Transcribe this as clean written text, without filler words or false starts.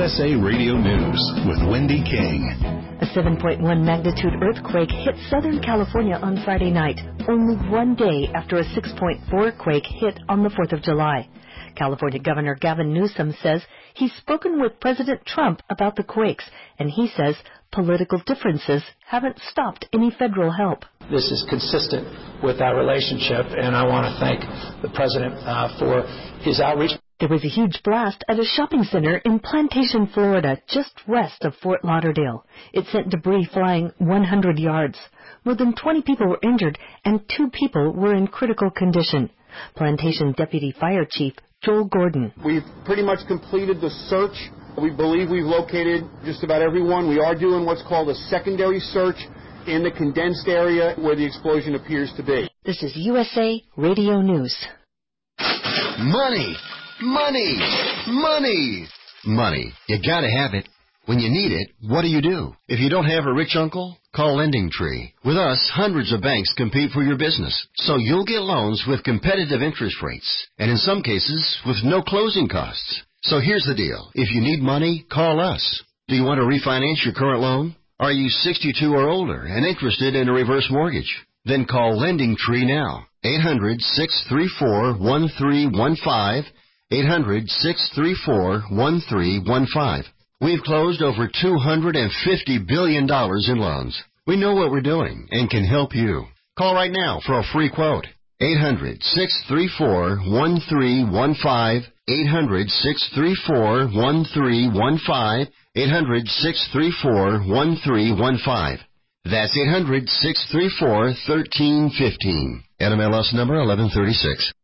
USA Radio News with Wendy King. A 7.1 magnitude earthquake hit Southern California on Friday night, only one day after a 6.4 quake hit on the 4th of July. California Governor Gavin Newsom says he's spoken with President Trump about the quakes, and he says political differences haven't stopped any federal help. This is consistent with our relationship, and I want to thank the President for his outreach. There was a huge blast at a shopping center in Plantation, Florida, just west of Fort Lauderdale. It sent debris flying 100 yards. More than 20 people were injured, and 2 people were in critical condition. Plantation Deputy Fire Chief Joel Gordon. We've pretty much completed the search. We believe we've located just about everyone. We are doing what's called a secondary search in the condensed area where the explosion appears to be. This is USA Radio News. Money! Money! Money! Money. You gotta have it. When you need it, what do? If you don't have a rich uncle, call LendingTree. With us, hundreds of banks compete for your business, so you'll get loans with competitive interest rates, and in some cases, with no closing costs. So here's the deal. If you need money, call us. Do you want to refinance your current loan? Are you 62 or older and interested in a reverse mortgage? Then call LendingTree now. 800-634-1315. 800-634-1315. We've closed over $250 billion in loans. We know what we're doing and can help you. Call right now for a free quote. 800-634-1315. 800-634-1315. 800-634-1315. That's 800-634-1315. NMLS number 1136.